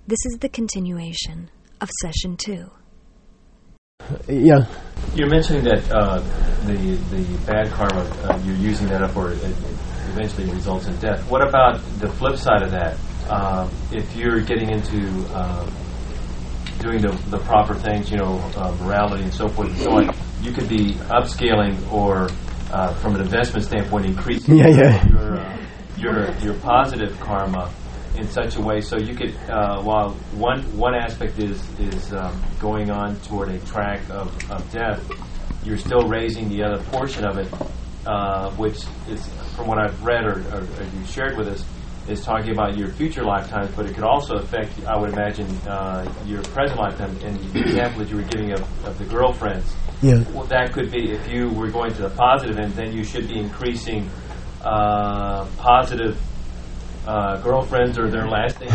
This is the continuation of Session 2. Yeah. You're mentioning that the bad karma, you're using that up, or it eventually results in death. What about the flip side of that? If you're getting into doing the proper things, morality and so forth and so on, you could be upscaling or, from an investment standpoint, increasing your positive karma in such a way so you could, while one aspect is going on toward a track of death, you're still raising the other portion of it, which is, from what I've read or you shared with us, is talking about your future lifetimes, but it could also affect, I would imagine, your present lifetime. And the example that you were giving of the girlfriends, well, that could be, if you were going to the positive end, then you should be increasing positive girlfriends or their lasting.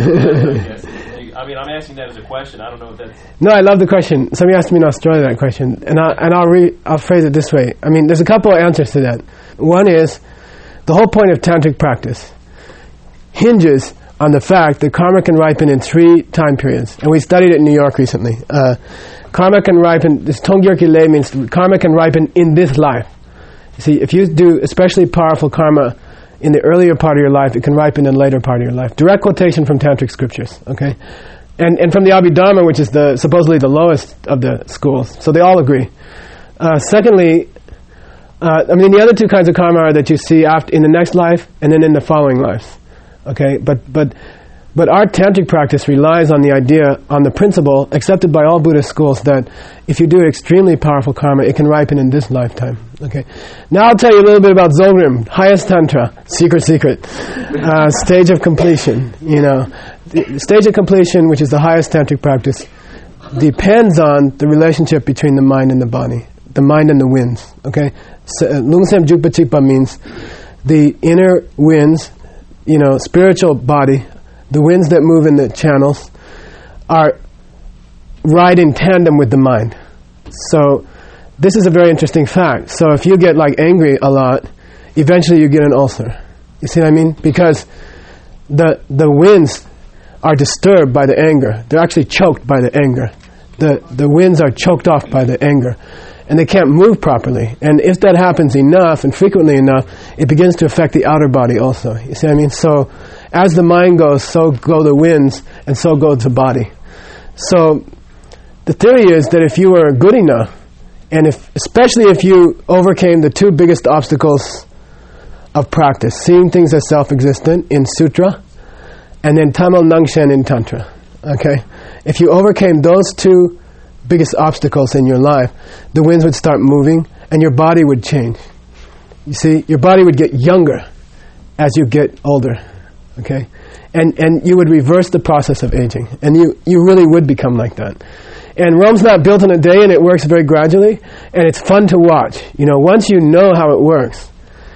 I mean, I'm asking that as a question. I don't know if that's... No, I love the question. Somebody asked me in Australia that question, and I'll phrase it this way. I mean, there's a couple of answers to that. One is, the whole point of tantric practice hinges on the fact that karma can ripen in 3 time periods. And we studied it in New York recently. Karma can ripen, this Tongyurki Le means karma can ripen in this life. You see, if you do especially powerful karma in the earlier part of your life, it can ripen in the later part of your life. Direct quotation from tantric scriptures, okay? And from the Abhidharma, which is supposedly the lowest of the schools. So they all agree. Secondly, the other 2 kinds of karma are that you see in the next life and then in the following lives. Okay, but our tantric practice relies on the principle accepted by all Buddhist schools that if you do extremely powerful karma, it can ripen in this lifetime. Okay, now I'll tell you a little bit about Dzogrim, highest tantra, secret, stage of completion. The stage of completion, which is the highest tantric practice, depends on the relationship between the mind and the body, the mind and the winds. Okay, so, Lungsem Jukpa Chikpa means the inner winds. Spiritual body, the winds that move in the channels, are right in tandem with the mind. So this is a very interesting fact. So if you get angry a lot, eventually you get an ulcer. You see what I mean? Because the winds are disturbed by the anger. They're actually choked by the anger. The winds are choked off by the anger. And they can't move properly. And if that happens enough and frequently enough, it begins to affect the outer body also. You see what I mean? So as the mind goes, so go the winds, and so goes the body. So the theory is that if you were good enough, and especially if you overcame the 2 biggest obstacles of practice, seeing things as self-existent in Sutra, and then Tamal Nangshen in Tantra. Okay? If you overcame those 2 biggest obstacles in your life, the winds would start moving and your body would change. You see, your body would get younger as you get older. Okay? And you would reverse the process of aging. And you really would become like that. And Rome's not built in a day, and it works very gradually, and it's fun to watch. Once you know how it works,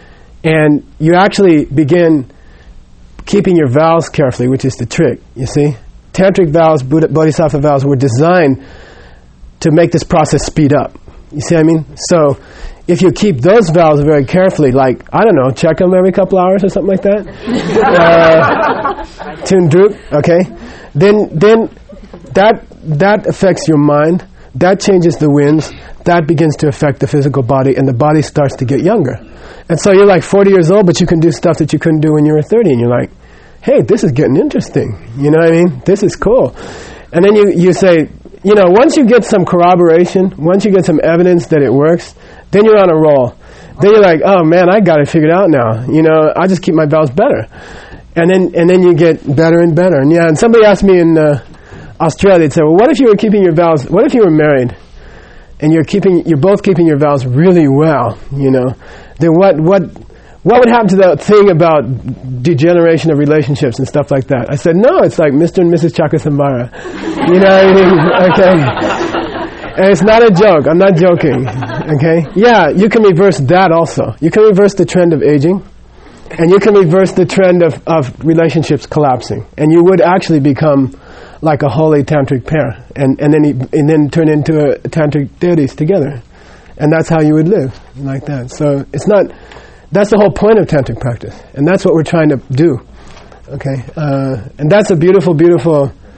and you actually begin keeping your vows carefully, which is the trick, you see. Tantric vows, Bodhisattva vows were designed to make this process speed up. You see what I mean? So, if you keep those vows very carefully, check them every couple hours or something like that, Tundruk, okay? Then that affects your mind, that changes the winds, that begins to affect the physical body, and the body starts to get younger. And so you're 40 years old, but you can do stuff that you couldn't do when you were 30, and you're like, hey, this is getting interesting. You know what I mean? This is cool. And then you say, once you get some corroboration, once you get some evidence that it works, then you're on a roll. Then you're like, oh man, I got it figured out now. I just keep my vows better. And then you get better and better. And somebody asked me in Australia, they'd say, well, what if you were keeping your vows, what if you were married and you're both keeping your vows really well, then what would happen to that thing about degeneration of relationships and stuff like that? I said, no, it's like Mr. and Mrs. Chakasambara. You know what I mean? Okay. And it's not a joke. I'm not joking. Okay? Yeah, you can reverse that also. You can reverse the trend of aging, and you can reverse the trend of relationships collapsing. And you would actually become like a holy tantric pair, and then turn into tantric deities together. And that's how you would live, like that. So it's not... That's the whole point of tantric practice, and that's what we're trying to do. Okay, and that's a beautiful, beautiful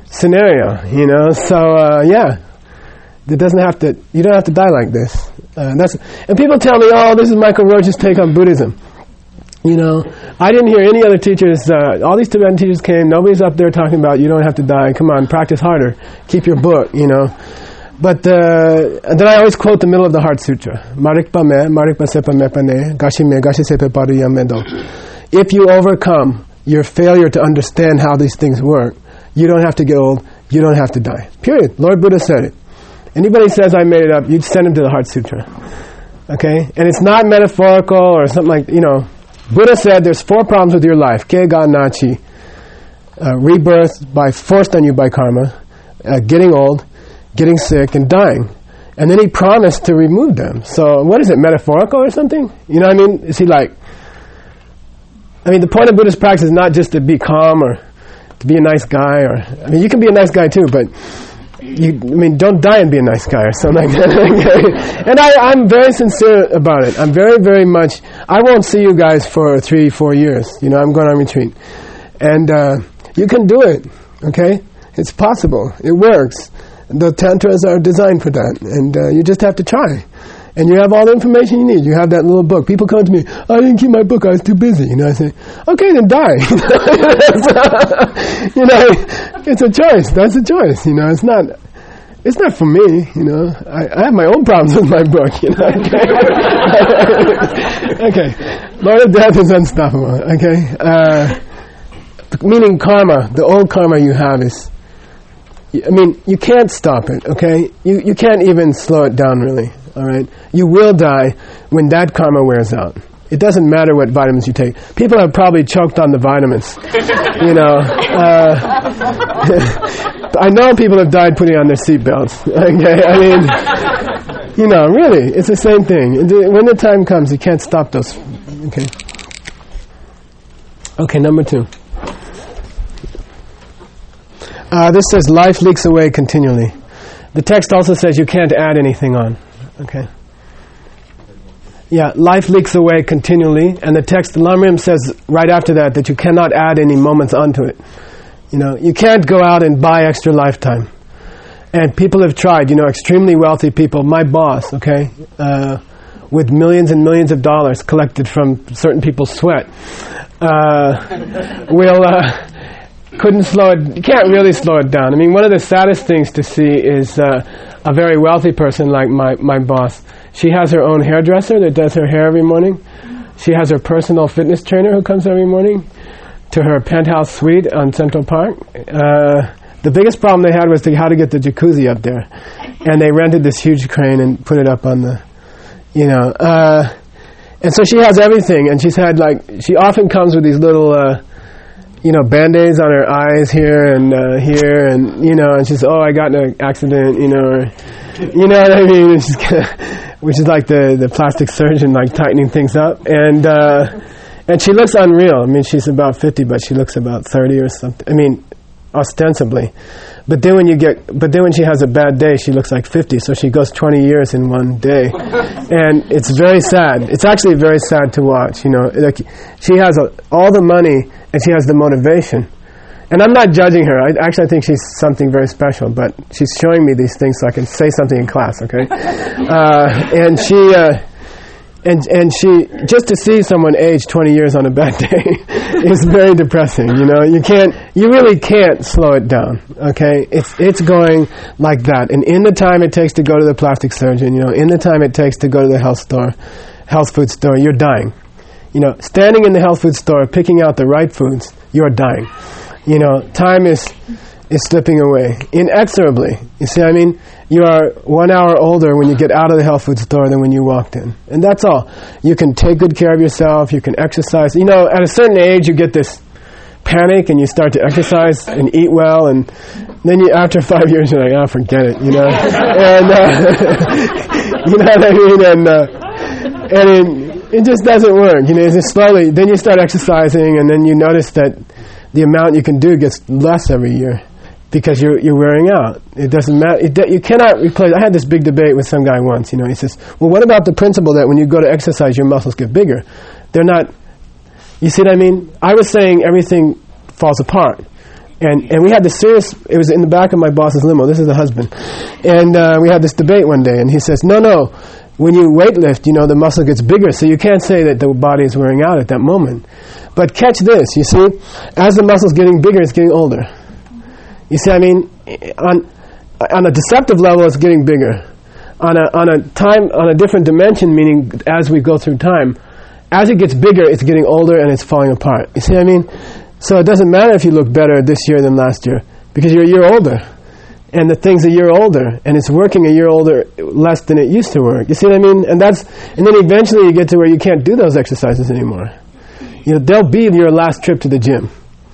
scenario, you know. So you don't have to die like this. And people tell me, oh, this is Michael Roach's take on Buddhism. You know, I didn't hear any other teachers. All these Tibetan teachers came. Nobody's up there talking about you don't have to die. Come on, practice harder. Keep your book, you know. But and then I always quote the middle of the Heart Sutra. Marikpa me, marikpa sepa mepane, gashi me, gashi sepa paruya mendo. If you overcome your failure to understand how these things work, you don't have to get old, you don't have to die. Period. Lord Buddha said it. Anybody says I made it up, you'd send him to the Heart Sutra. Okay? And it's not metaphorical or something like, you know, Buddha said there's 4 problems with your life. Ke ga nachi. Rebirth forced on you by karma, getting old, getting sick, and dying. And then he promised to remove them. So what is it, metaphorical or something? You know what I mean? Is he like... I mean, the point of Buddhist practice is not just to be calm or to be a nice guy. I mean, you can be a nice guy too, but... don't die and be a nice guy or something like that. And I'm very sincere about it. I'm very, very much... I won't see you guys for 3-4 years. You know, I'm going on retreat. And you can do it, okay? It's possible. It works. The tantras are designed for that. And you just have to try. And you have all the information you need. You have that little book. People come to me, I didn't keep my book, I was too busy. You know, I say, okay, then die. You know, it's a choice. That's a choice. You know, it's not for me. You know, I have my own problems with my book. You know, okay. Lord of Death is unstoppable. Okay, meaning karma. The old karma you have is. I mean, you can't stop it. Okay, you can't even slow it down really. All right, you will die when that karma wears out. It doesn't matter what vitamins you take. People have probably choked on the vitamins. You know, I know people have died putting on their seatbelts. Okay, I mean, you know, really, it's the same thing. When the time comes, you can't stop those. Okay. Okay, number 2. This says life leaks away continually. The text also says you can't add anything on. Okay. Yeah, life leaks away continually, and the text, Lamrim says right after that you cannot add any moments onto it. You know, you can't go out and buy extra lifetime. And people have tried, you know, extremely wealthy people, my boss, okay, with millions and millions of dollars collected from certain people's sweat, couldn't slow it, you can't really slow it down. I mean, one of the saddest things to see is a very wealthy person like my boss. She has her own hairdresser that does her hair every morning. She has her personal fitness trainer who comes every morning to her penthouse suite on Central Park. The biggest problem they had was how to get the jacuzzi up there. And they rented this huge crane and put it up on the, you know. And so she has everything. And she often comes with these little... you know, Band-Aids on her eyes here, and you know, and she's, I got in an accident, you know, or, you know what I mean? And which is like the plastic surgeon, like tightening things up, and she looks unreal. I mean, she's about 50, but she looks about 30 or something. I mean, ostensibly. But then when she has a bad day, she looks like 50, so she goes 20 years in one day. And it's very sad. It's actually very sad to watch, you know. Like, she has all the money, and she has the motivation. And I'm not judging her. I think she's something very special, but she's showing me these things so I can say something in class, okay? And she, just to see someone age 20 years on a bad day is very depressing, you know. You really can't slow it down, okay? It's going like that. And in the time it takes to go to the plastic surgeon, you know, in the time it takes to go to the health food store, you're dying. You know, standing in the health food store, picking out the right foods, you're dying. You know, time is slipping away inexorably. You see what I mean? You are 1 hour older when you get out of the health food store than when you walked in. And that's all. You can take good care of yourself, you can exercise. You know, at a certain age you get this panic and you start to exercise and eat well, and then after 5 years you're like, forget it, you know. And you know what I mean? And it just doesn't work. You know, it's just slowly. Then you start exercising, and then you notice that the amount you can do gets less every year because you're wearing out. It doesn't matter. You cannot replace. I had this big debate with some guy once. You know, he says, "Well, what about the principle that when you go to exercise, your muscles get bigger?" They're not. You see what I mean? I was saying everything falls apart. And we had this serious, it was in the back of my boss's limo, this is the husband, and we had this debate one day, and he says, no, when you weightlift, the muscle gets bigger, so you can't say that the body is wearing out at that moment. But catch this, you see, as the muscle's getting bigger, it's getting older. You see, on a deceptive level, it's getting bigger. On a different dimension, meaning as we go through time, as it gets bigger, it's getting older and it's falling apart. You see what I mean? So it doesn't matter if you look better this year than last year, because you're a year older. And the thing's a year older, and it's working a year older less than it used to work. You see what I mean? And then eventually you get to where you can't do those exercises anymore. They'll be your last trip to the gym.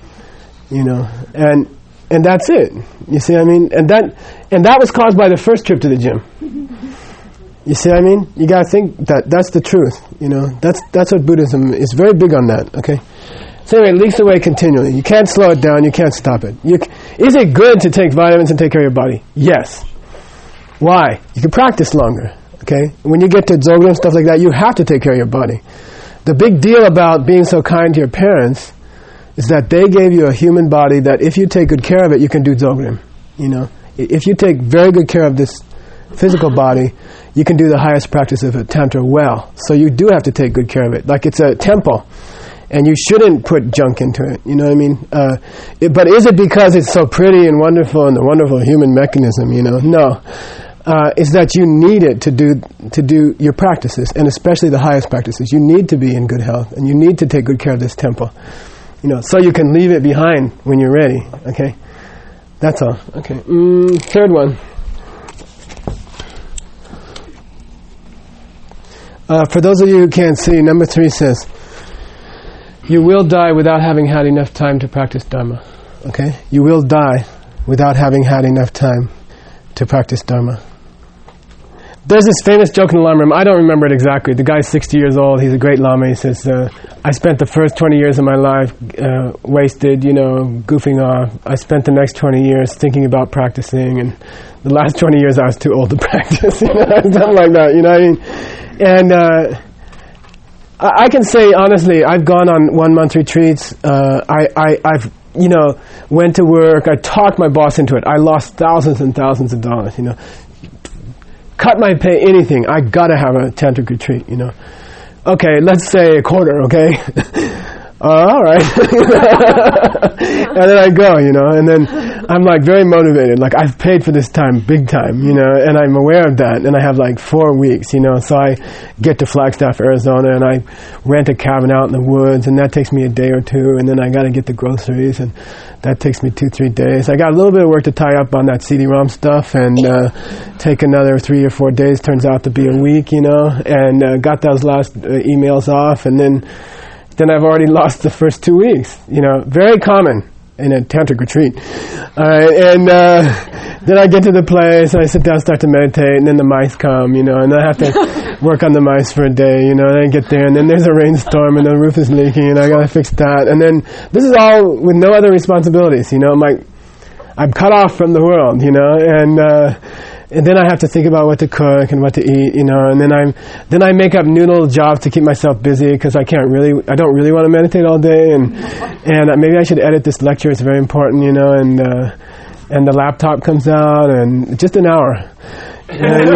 And that's it. You see what I mean? And that was caused by the first trip to the gym. You see what I mean? You gotta think that's the truth. That's what Buddhism is very big on that. Okay. So anyway, it leaks away continually. You can't slow it down. You can't stop it. Is it good to take vitamins and take care of your body? Yes. Why? You can practice longer. Okay. When you get to Dzogchen and stuff like that, you have to take care of your body. The big deal about being so kind to your parents is that they gave you a human body that if you take good care of it, you can do Dzogchen. If you take very good care of this physical body, you can do the highest practice of Tantra well. So you do have to take good care of it. Like it's a temple, and you shouldn't put junk into it. You know what I mean? But is it because it's so pretty and wonderful and the wonderful human mechanism? No. Is that you need it to do your practices, and especially the highest practices. You need to be in good health, and you need to take good care of this temple. So you can leave it behind when you're ready. Okay, that's all. Okay, third one. For those of you who can't see, number 3 says, you will die without having had enough time to practice Dharma. Okay, you will die without having had enough time to practice Dharma. There's this famous joke in the Lama room. I don't remember it exactly. The guy's 60 years old. He's a great Lama. He says, I spent the first 20 years of my life wasted, goofing off. I spent the next 20 years thinking about practicing, and the last 20 years I was too old to practice. Something like that, you know what I mean? And I can say, honestly, I've gone on 1-month retreats. I've went to work. I talked my boss into it. I lost thousands and thousands of dollars, Cut my pay, anything. I gotta have a tantric retreat, Okay, let's say a quarter, okay? All right. And then I go, and then I'm like very motivated. Like I've paid for this time, big time, and I'm aware of that. And I have like 4 weeks, so I get to Flagstaff, Arizona, and I rent a cabin out in the woods, and that takes me a day or two, and then I got to get the groceries, and that takes me 2-3 days. I got a little bit of work to tie up on that CD-ROM stuff, and take another 3 or 4 days. Turns out to be a week, and got those last emails off, and then I've already lost the first 2 weeks. Very common in a tantric retreat. And then I get to the place, and I sit down, start to meditate, and then the mice come, and I have to work on the mice for a day, and I get there, and then there's a rainstorm, and the roof is leaking, and I gotta fix that. And then this is all with no other responsibilities, I'm cut off from the world, and then I have to think about what to cook and what to eat, and then I make up noodle jobs to keep myself busy, because I don't really want to meditate all day, and maybe I should edit this lecture. It's very important, and the laptop comes out, and just an hour, and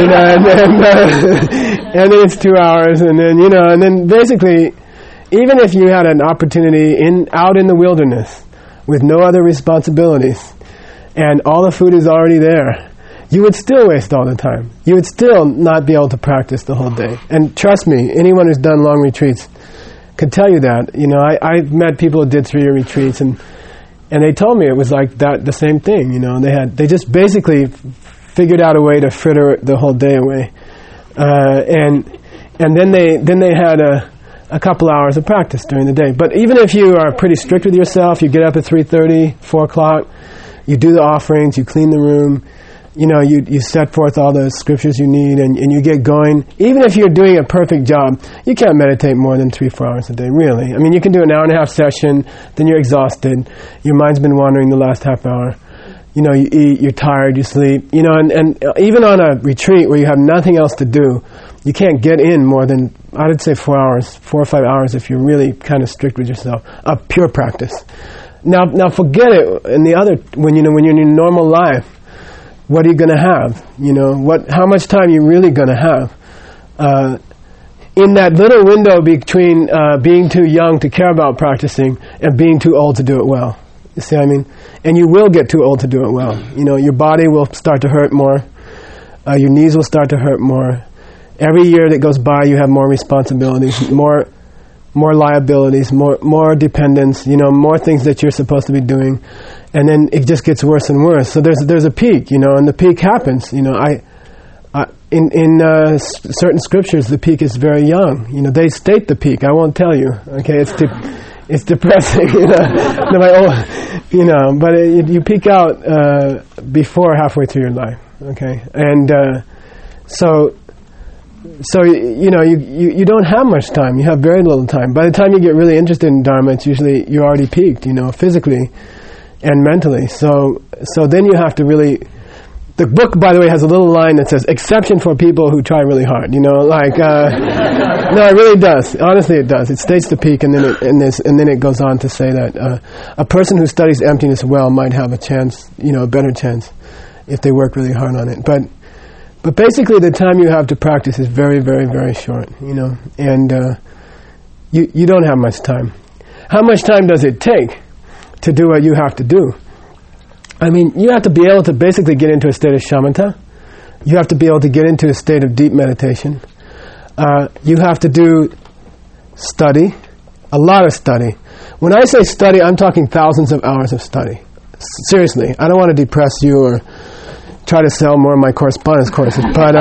then it's 2 hours, and then basically, even if you had an opportunity out in the wilderness with no other responsibilities, and all the food is already there, you would still waste all the time. You would still not be able to practice the whole day. And trust me, anyone who's done long retreats can tell you that. I've met people who did 3-year retreats, and they told me it was like that, the same thing. They just basically figured out a way to fritter the whole day away, and then they had a couple hours of practice during the day. But even if you are pretty strict with yourself, you get up at 3:30, 4 o'clock, you do the offerings, you clean the room. You set forth all the scriptures you need, and you get going. Even if you're doing a perfect job, you can't meditate more than 3-4 hours a day, really. You can do an hour-and-a-half session, then you're exhausted. Your mind's been wandering the last half hour. You eat, you're tired, you sleep. And even on a retreat where you have nothing else to do, you can't get in more than, I would say 4 hours, 4 or 5 hours if you're really kind of strict with yourself, of pure practice. Now forget it. In the other, when you're in your normal life, what are you going to have? How much time are you really going to have? In that little window between being too young to care about practicing and being too old to do it well. You see what I mean? And you will get too old to do it well. Your body will start to hurt more. Your knees will start to hurt more. Every year that goes by, you have more responsibilities, more liabilities, more dependence, more things that you're supposed to be doing. And then it just gets worse and worse. So there's a peak, and the peak happens. In certain scriptures, the peak is very young. They state the peak. I won't tell you. Okay, it's depressing. But you peak out before halfway through your life. Okay, and so you don't have much time. You have very little time. By the time you get really interested in Dharma, it's usually you're already peaked. Physically and mentally. So then you have to really. The book, by the way, has a little line that says, exception for people who try really hard, no, it really does. Honestly, it does. It states the peak, and then it goes on to say that a person who studies emptiness well might have a chance, a better chance, if they work really hard on it. But basically the time you have to practice is very, very, very short, and you don't have much time. How much time does it take to do what you have to do? You have to be able to basically get into a state of shamatha. You have to be able to get into a state of deep meditation. You have to do study, a lot of study. When I say study, I'm talking thousands of hours of study. Seriously, I don't want to depress you or try to sell more of my correspondence courses, but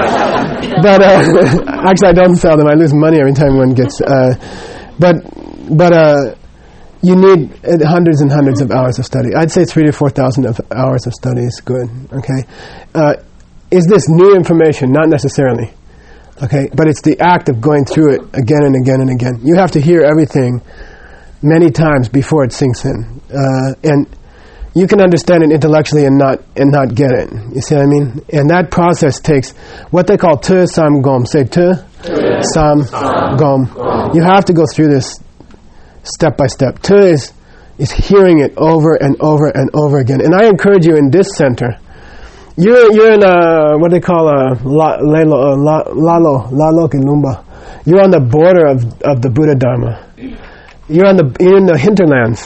actually I don't sell them. I lose money every time one gets. You need hundreds and hundreds of hours of study. I'd say 3,000 to 4,000 hours of study is good. Okay, is this new information? Not necessarily. Okay, but it's the act of going through it again and again and again. You have to hear everything many times before it sinks in, and you can understand it intellectually and not get it. You see what I mean? And that process takes what they call tu sam gom. Say tu sam gom. You have to go through this step by step. Tu is hearing it over and over and over again. And I encourage you in this center. You're in a what they call a lalo kilumba. You're on the border of the Buddha Dharma. You're in the hinterlands.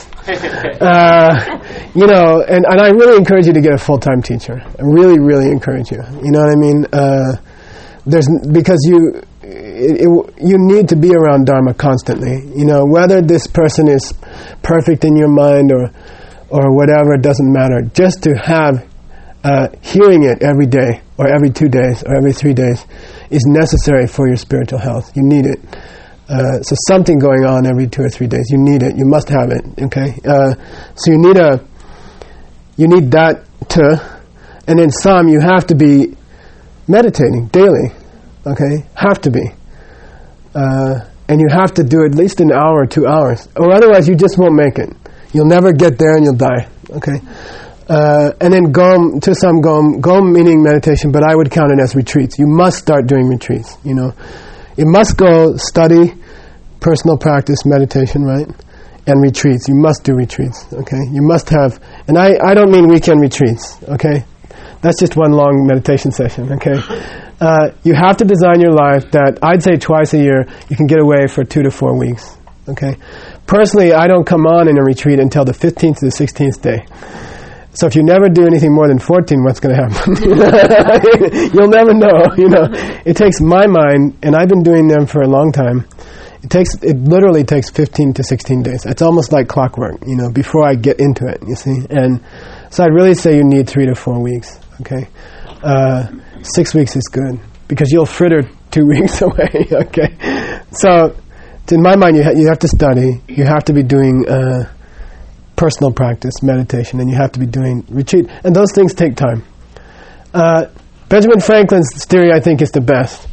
And I really encourage you to get a full-time teacher. I really, really encourage you. You know what I mean? Because you need to be around Dharma constantly. Whether this person is perfect in your mind or whatever, it doesn't matter. Just to have hearing it every day or every 2 days or every 3 days is necessary for your spiritual health. You need it. So something going on every 2 or 3 days. You need it. You must have it. Okay. So you need that and then some you have to be meditating daily. Okay, have to be. And you have to do at least an hour or 2 hours, or otherwise you just won't make it. You'll never get there and you'll die. Okay. And then gom, to some gom meaning meditation, but I would count it as retreats. You must start doing retreats. You must go study, personal practice, meditation, right? And retreats. You must do retreats, okay? You must have, and I don't mean weekend retreats, okay? That's just one long meditation session, okay? You have to design your life that, I'd say twice a year, you can get away for 2 to 4 weeks, okay? Personally, I don't come on in a retreat until the 15th to the 16th day. So if you never do anything more than 14, what's going to happen? You'll never know, It takes my mind, and I've been doing them for a long time, it literally takes 15 to 16 days. It's almost like clockwork, before I get into it, you see. And so I'd really say you need 3 to 4 weeks, okay? 6 weeks is good, because you'll fritter 2 weeks away, okay? So, in my mind, you have to study, you have to be doing personal practice, meditation, and you have to be doing retreat. And those things take time. Benjamin Franklin's theory, I think, is the best.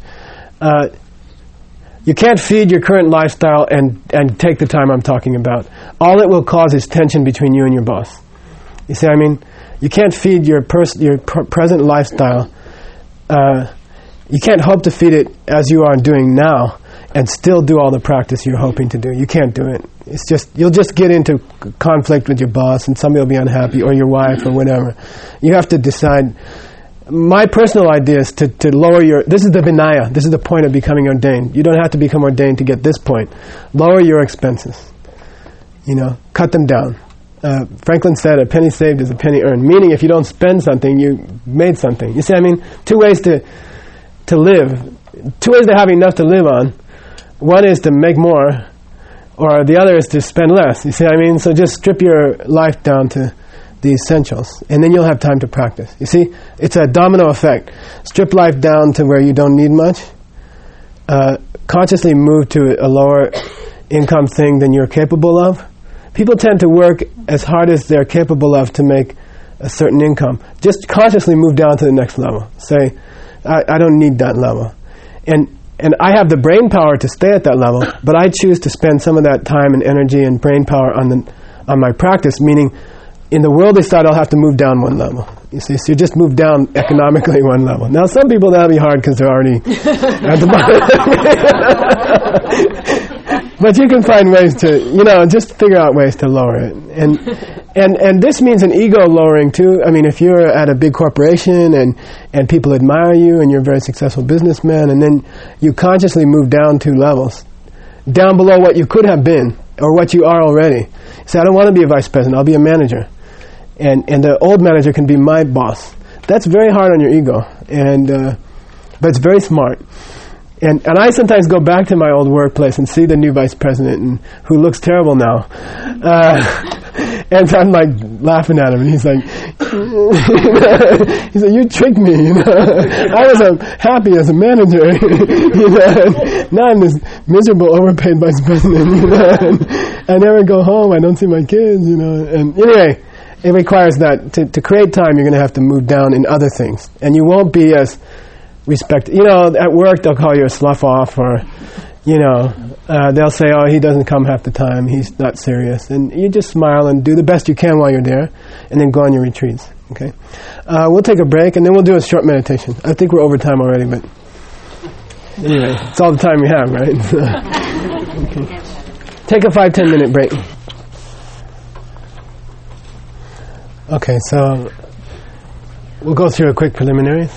You can't feed your current lifestyle and take the time I'm talking about. All it will cause is tension between you and your boss. You see what I mean? You can't feed your present lifestyle. You can't hope to feed it as you are doing now and still do all the practice you're hoping to do. You can't do it. It's just, you'll just get into conflict with your boss, and somebody will be unhappy, or your wife, or whatever. You have to decide. My personal idea is to lower your, this is the Vinaya, this is the point of becoming ordained. You don't have to become ordained to get this point. Lower your expenses. Cut them down. Franklin said, a penny saved is a penny earned. Meaning, if you don't spend something, you made something. You see, two ways to live. Two ways to have enough to live on. One is to make more, or the other is to spend less. You see what I mean? So just strip your life down to the essentials, and then you'll have time to practice. You see, it's a domino effect. Strip life down to where you don't need much. Consciously move to a lower income thing than you're capable of. People tend to work as hard as they're capable of to make a certain income. Just consciously move down to the next level. Say, I don't need that level. And I have the brain power to stay at that level, but I choose to spend some of that time and energy and brain power on my practice, meaning in the worldly side I'll have to move down one level. You see, so you just move down economically one level. Now some people that'll be hard because they're already at the bottom. But you can find ways to, just figure out ways to lower it. And this means an ego lowering too. If you're at a big corporation and people admire you and you're a very successful businessman, and then you consciously move down 2 levels, down below what you could have been or what you are already. Say, I don't want to be a vice president, I'll be a manager. And the old manager can be my boss. That's very hard on your ego, but it's very smart. And I sometimes go back to my old workplace and see the new vice president who looks terrible now. And so I'm like laughing at him, and he's like, you tricked me, I was happy as a manager, now I'm this miserable, overpaid vice president, and I never go home, I don't see my kids, and anyway, it requires that. To create time, you're going to have to move down in other things, and you won't be as respected. At work they'll call you a slough off, or they'll say, oh, he doesn't come half the time, he's not serious, and you just smile and do the best you can while you're there, and then go on your retreats. Okay, we'll take a break, and then we'll do a short meditation. I think we're over time already, but anyway, it's all the time we have, right? Okay. Take a 5-10 minute break. Okay, so we'll go through a quick preliminaries.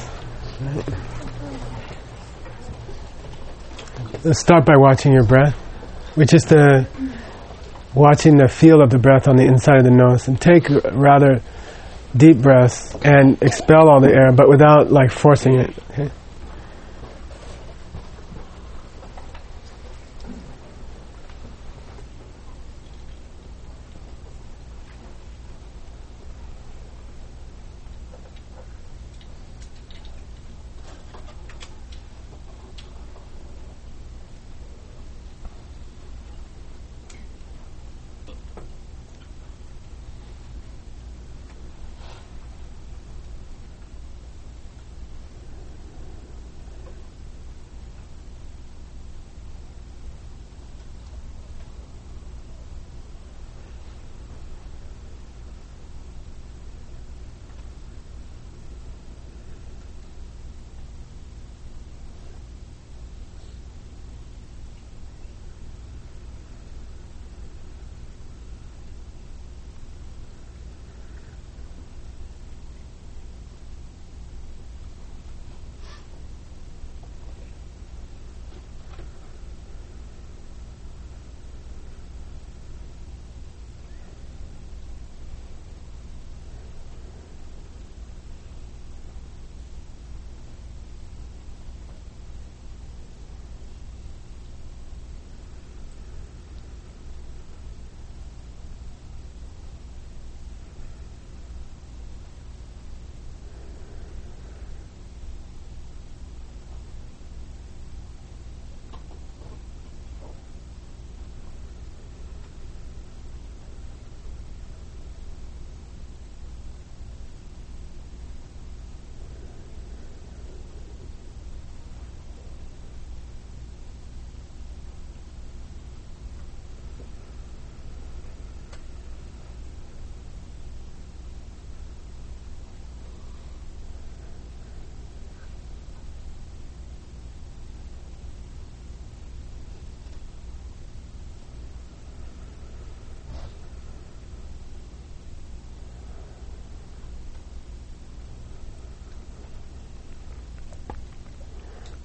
Let's start by watching your breath, which is watching the feel of the breath on the inside of the nose, and take rather deep breaths and expel all the air, but without forcing it. Okay?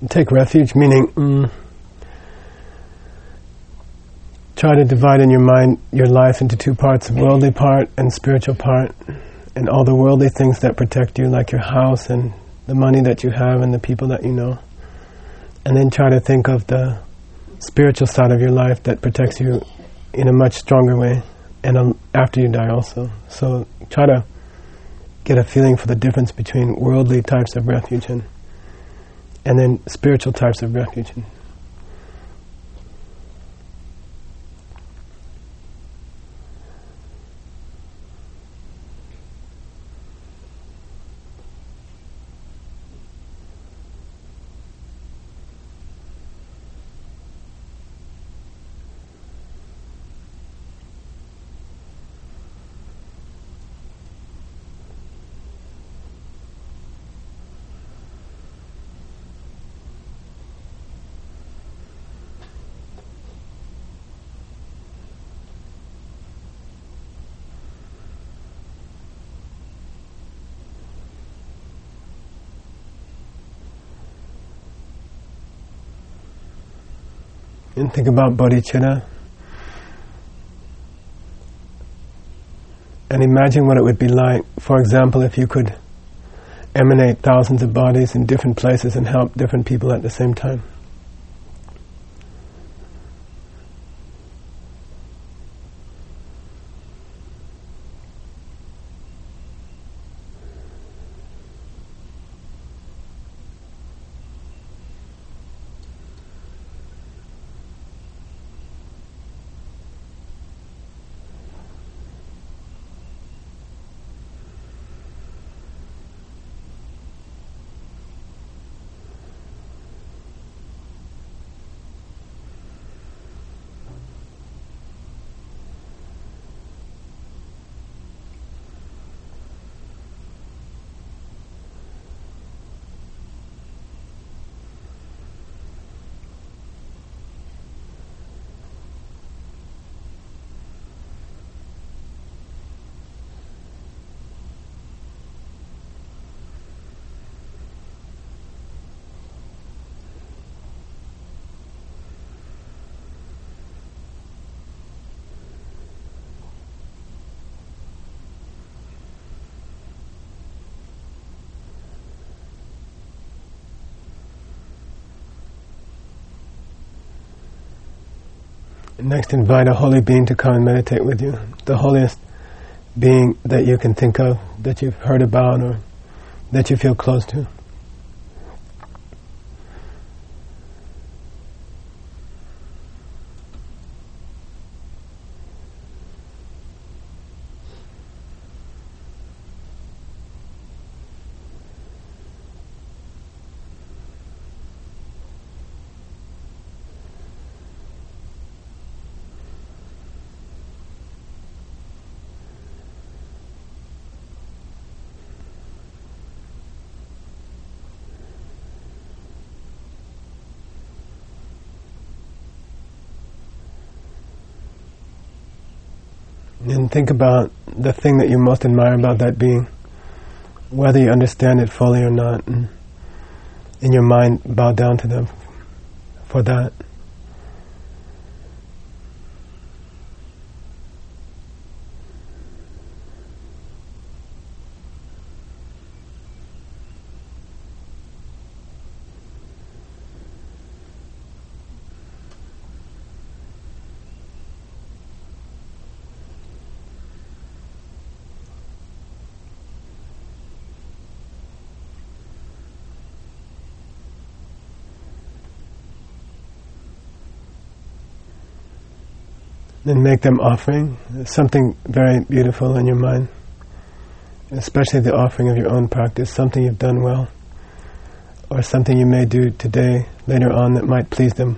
take refuge, meaning try to divide in your mind your life into two parts, worldly part and spiritual part, and all the worldly things that protect you, like your house and the money that you have and the people that you know. And then try to think of the spiritual side of your life that protects you in a much stronger way, and after you die also. So try to get a feeling for the difference between worldly types of refuge and then spiritual types of refuge. And think about bodhicitta. And imagine what it would be like, for example, if you could emanate thousands of bodies in different places and help different people at the same time. Next, invite a holy being to come and meditate with you. The holiest being that you can think of, that you've heard about, or that you feel close to. And think about the thing that you most admire about that being, whether you understand it fully or not, and in your mind bow down to them for that. Then make them offering, something very beautiful in your mind, especially the offering of your own practice, something you've done well, or something you may do today, later on, that might please them.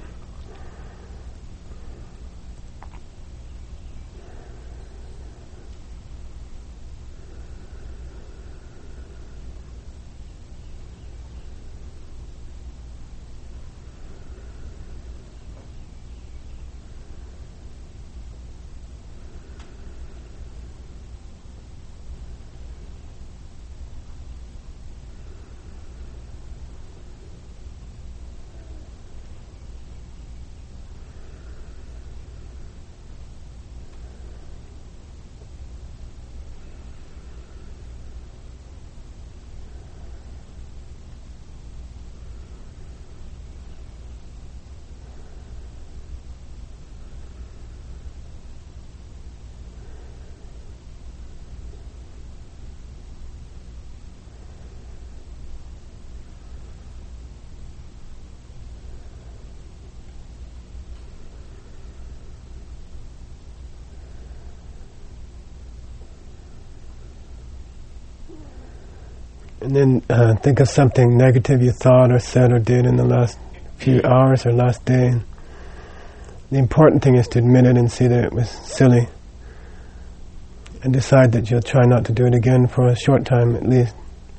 And then think of something negative you thought or said or did in the last few hours or last day. The important thing is to admit it and see that it was silly, and decide that you'll try not to do it again for a short time at least.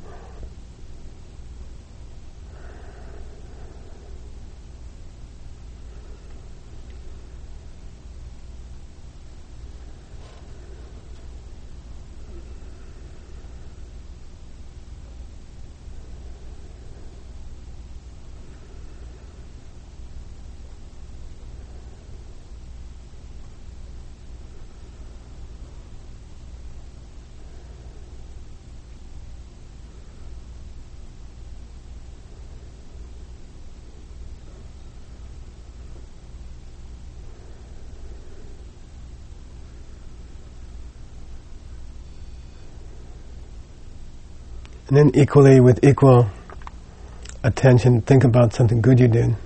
And then equally, with equal attention, think about something good you did.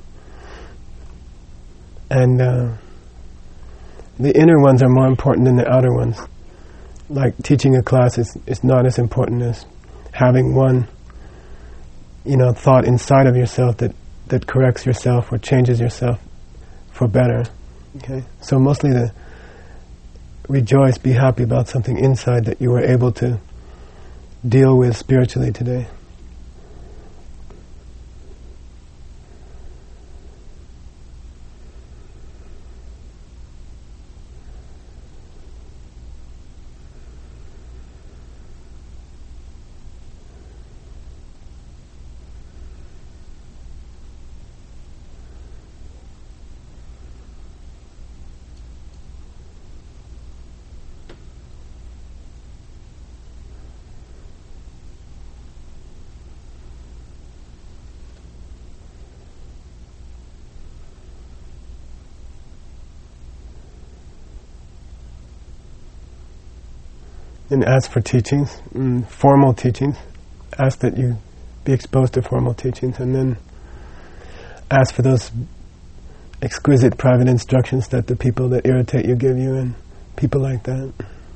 And the inner ones are more important than the outer ones. Like teaching a class is not as important as having one, thought inside of yourself that corrects yourself or changes yourself for better. Okay? So mostly to rejoice, be happy about something inside that you were able to deal with spiritually today. And ask for teachings, formal teachings. Ask that you be exposed to formal teachings, and then ask for those exquisite private instructions that the people that irritate you give you, and people like that.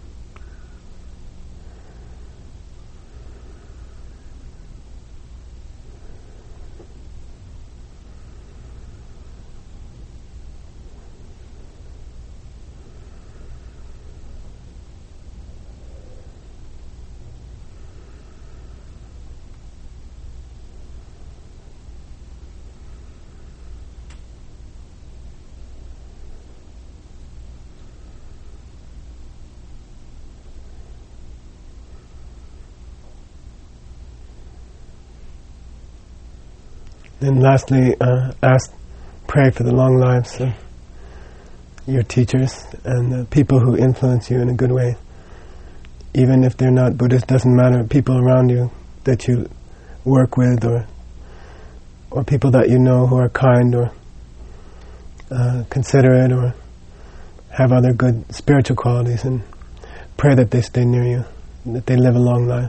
Then lastly, pray for the long lives of your teachers and the people who influence you in a good way. Even if they're not Buddhist, doesn't matter. People around you that you work with, or people that you know who are kind or considerate or have other good spiritual qualities, and pray that they stay near you, that they live a long life.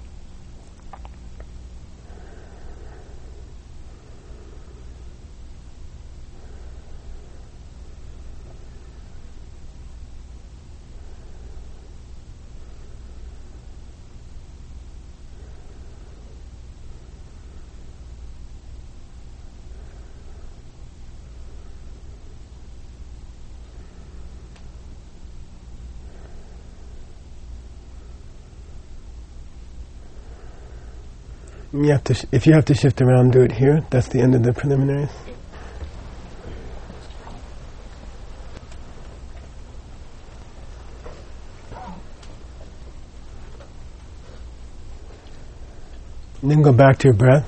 If you have to shift around, do it here. That's the end of the preliminaries. And then go back to your breath.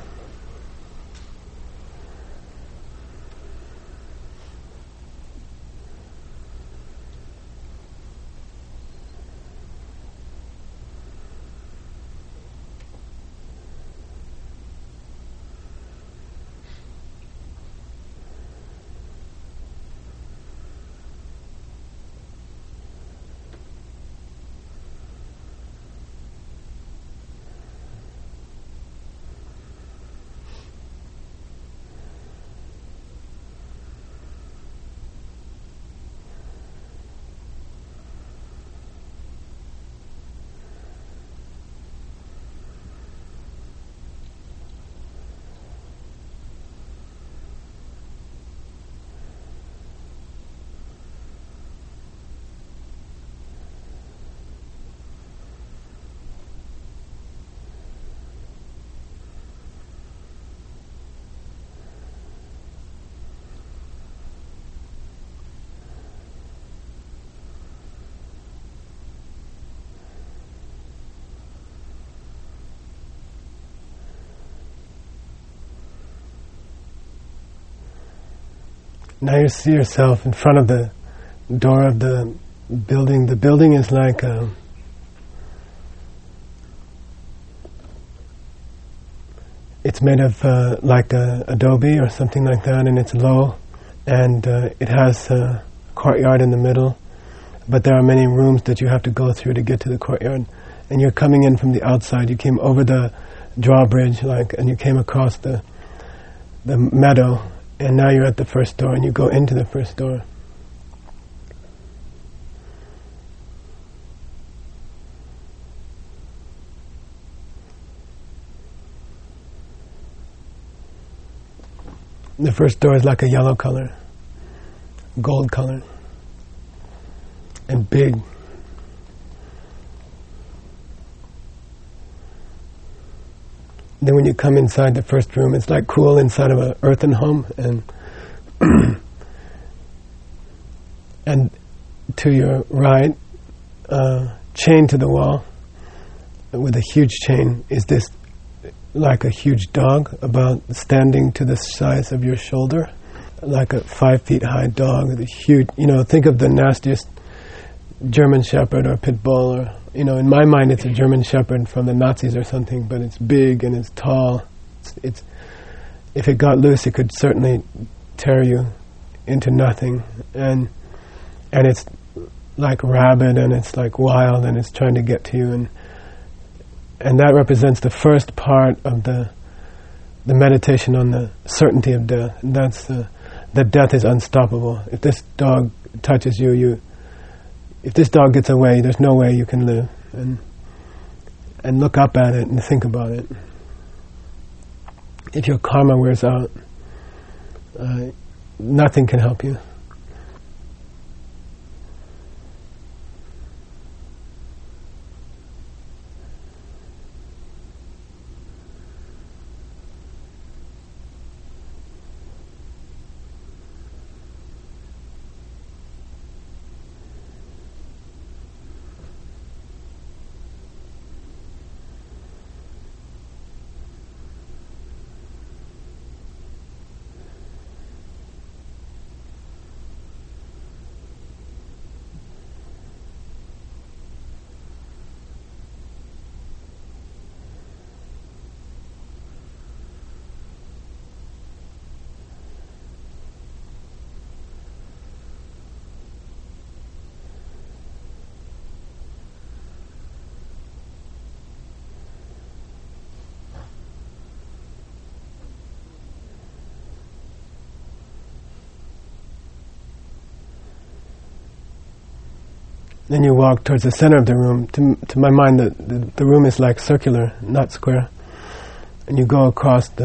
Now you see yourself in front of the door of the building. The building is like it's made of like adobe or something like that, and it's low, and it has a courtyard in the middle, but there are many rooms that you have to go through to get to the courtyard, and you're coming in from the outside. You came over the drawbridge, and you came across the meadow, and now you're at the first door, and you go into the first door. The first door is like a yellow color, gold color, and big. Then when you come inside the first room, it's like cool inside of an earthen home, and and to your right, chained to the wall with a huge chain, is this like a huge dog, about standing to the size of your shoulder, like a 5 feet high dog with a huge, think of the nastiest German Shepherd or Pit Bull, or, in my mind it's a German Shepherd from the Nazis or something, but it's big and it's tall. It's if it got loose, it could certainly tear you into nothing, and it's like rabid, and it's like wild, and it's trying to get to you, and that represents the first part of the meditation on the certainty of death. And that's that death is unstoppable. If this dog touches you, if this dog gets away, there's no way you can live. And look up at it and think about it. If your karma wears out, nothing can help you. Then you walk towards the center of the room. To my mind, the room is like circular, not square. And you go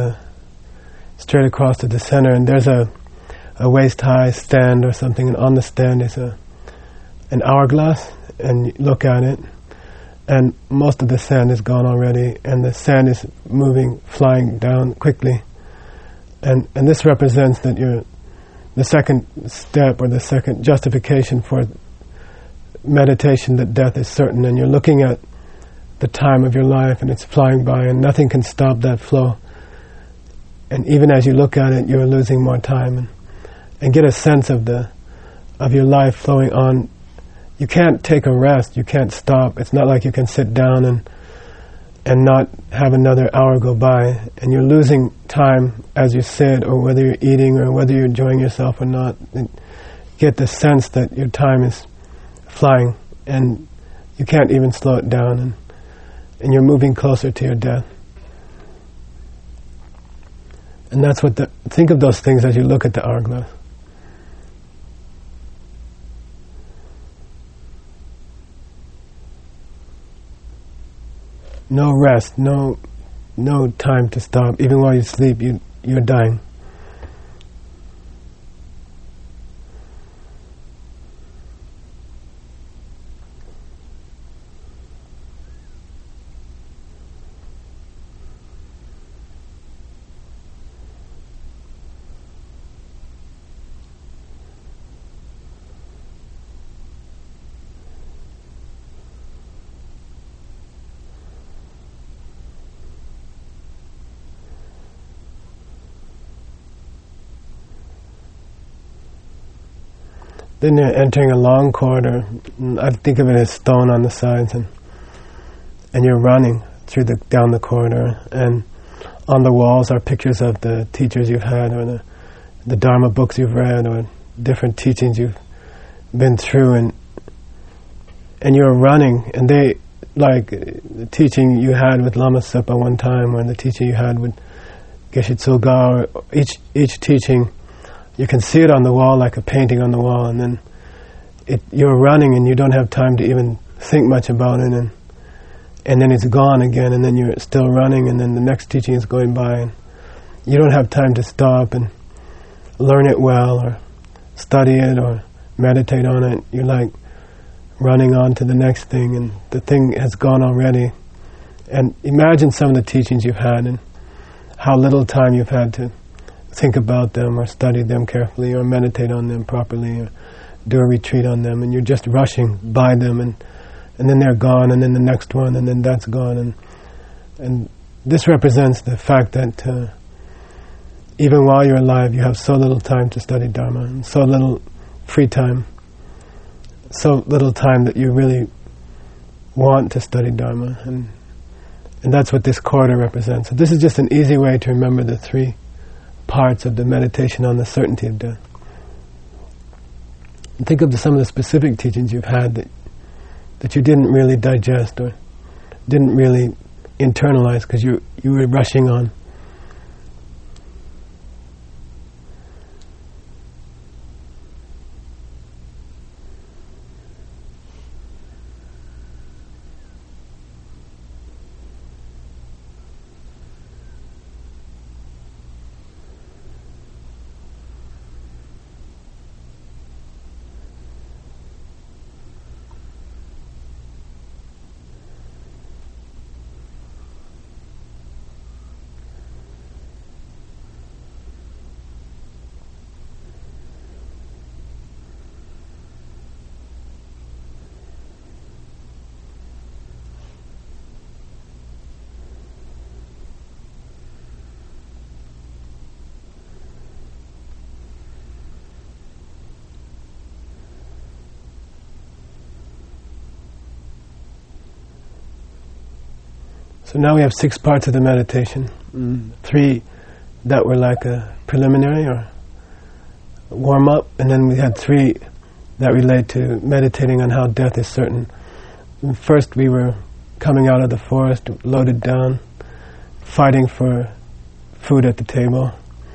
straight across to the center, and there's a waist-high stand or something, and on the stand is an hourglass, and you look at it, and most of the sand is gone already, and the sand is moving, flying down quickly. And this represents that the second step, or the second justification for meditation, that death is certain, and you're looking at the time of your life, and it's flying by, and nothing can stop that flow. And even as you look at it, you're losing more time, and get a sense of your life flowing on. You can't take a rest. You can't stop. It's not like you can sit down and not have another hour go by, and you're losing time as you sit, or whether you're eating, or whether you're enjoying yourself or not. And get the sense that your time is flying, and you can't even slow it down, and you're moving closer to your death. And that's think of those things as you look at the hourglass. No rest, no time to stop. Even while you sleep, you're dying. Then you're entering a long corridor. I think of it as stone on the sides, and you're running down the corridor, and on the walls are pictures of the teachers you've had, or the Dharma books you've read, or different teachings you've been through, and you're running, and they, like the teaching you had with Lama Sepa one time, or the teaching you had with Geshe Tsulga, or each teaching, you can see it on the wall like a painting on the wall, and then you're running and you don't have time to even think much about it, and then it's gone again, and then you're still running, and then the next teaching is going by, and you don't have time to stop and learn it well, or study it, or meditate on it. You're like running on to the next thing, and the thing has gone already. And imagine some of the teachings you've had, and how little time you've had to think about them, or study them carefully, or meditate on them properly, or do a retreat on them, and you're just rushing by them, and then they're gone, and then the next one, and then that's gone, and this represents the fact that even while you're alive, you have so little time to study Dharma, and so little free time, so little time that you really want to study Dharma, and that's what this corridor represents. So this is just an easy way to remember the three parts of the meditation on the certainty of death. And think of some of the specific teachings you've had that you didn't really digest, or didn't really internalize because you were rushing on. So now we have 6 parts of the meditation. 3 that were like a preliminary or warm-up, and then we had 3 that relate to meditating on how death is certain. First we were coming out of the forest, loaded down, fighting for food at the table,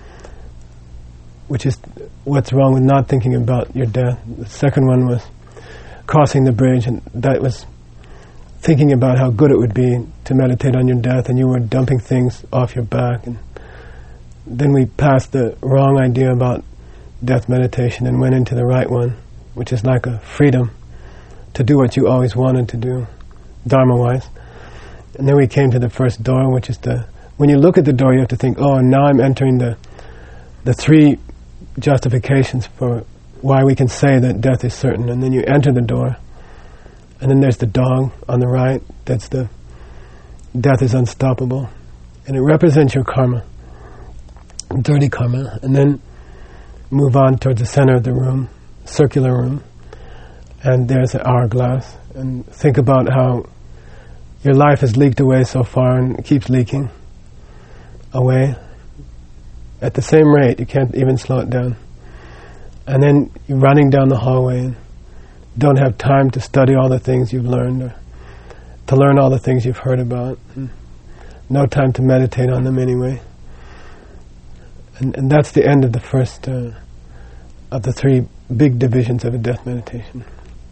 which is what's wrong with not thinking about your death. The second one was crossing the bridge, and that was thinking about how good it would be to meditate on your death, and you were dumping things off your back. And then we passed the wrong idea about death meditation and went into the right one, which is like a freedom to do what you always wanted to do, Dharma-wise. And then we came to the first door, which is when you look at the door, you have to think, oh, and now I'm entering the 3 justifications for why we can say that death is certain. And then you enter the door, and then there's the dog on the right. That's the death is unstoppable, and it represents your karma, dirty karma. And then move on towards the center of the room, circular room, and there's an hourglass. And think about how your life has leaked away so far, and it keeps leaking away at the same rate. You can't even slow it down. And then you're running down the hallway and don't have time to study all the things you've learned, or to learn all the things you've heard about. No time to meditate on them anyway. And that's the end of the first of the 3 big divisions of a death meditation.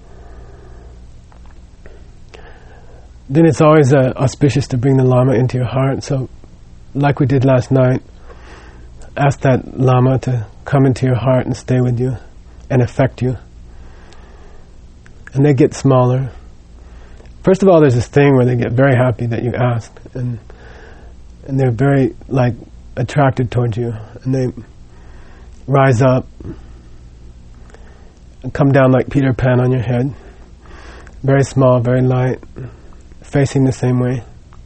Then it's always auspicious to bring the Lama into your heart. So, like we did last night, ask that Lama to come into your heart and stay with you and affect you. And they get smaller. First of all, there's this thing where they get very happy that you asked, and they're very attracted towards you, and they rise up and come down like Peter Pan on your head, very small, very light, facing the same way,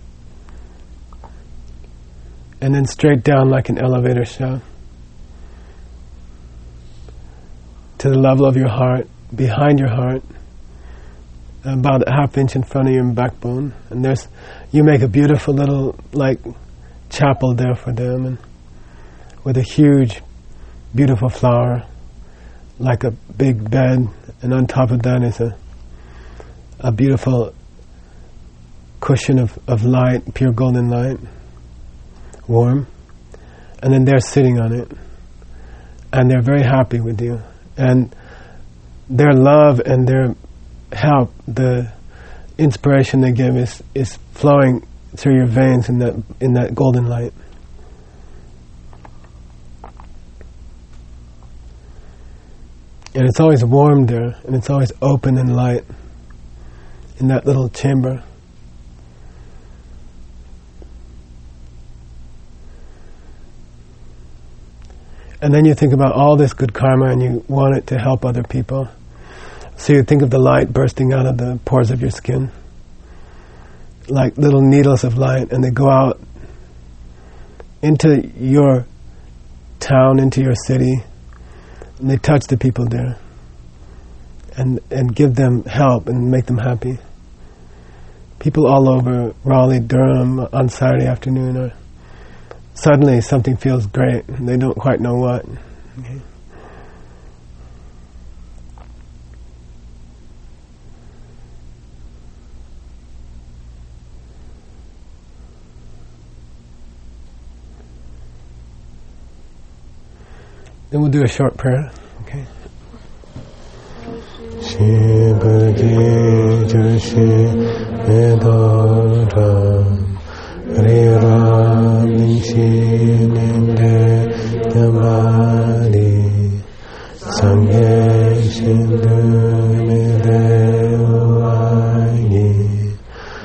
and then straight down like an elevator shaft to the level of your heart, behind your heart, about a half inch in front of your backbone. And you make a beautiful little chapel there for them, and with a huge, beautiful flower, like a big bed, and on top of that is a beautiful cushion of light, pure golden light, warm, and then they're sitting on it, and they're very happy with you, and their love and their help, the inspiration they give is flowing through your veins in that golden light. And it's always warm there, and it's always open and light in that little chamber. And then you think about all this good karma and you want it to help other people. So you think of the light bursting out of the pores of your skin, like little needles of light, and they go out into your town, into your city, and they touch the people there and give them help and make them happy. People all over Raleigh, Durham on Saturday afternoon are suddenly something feels great and they don't quite know what. Okay. Then we'll do a short prayer. Okay. Shibadi Joshi Medoram Rira Minshi Ninde Yamari Sangye Shindu Medewagi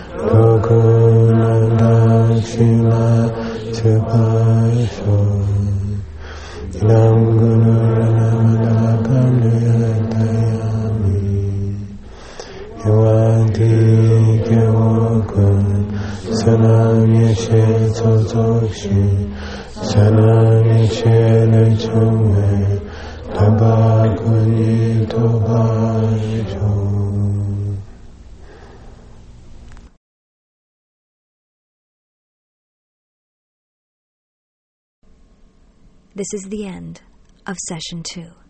Rogunanda Shila Chupasho This is the end of session 2.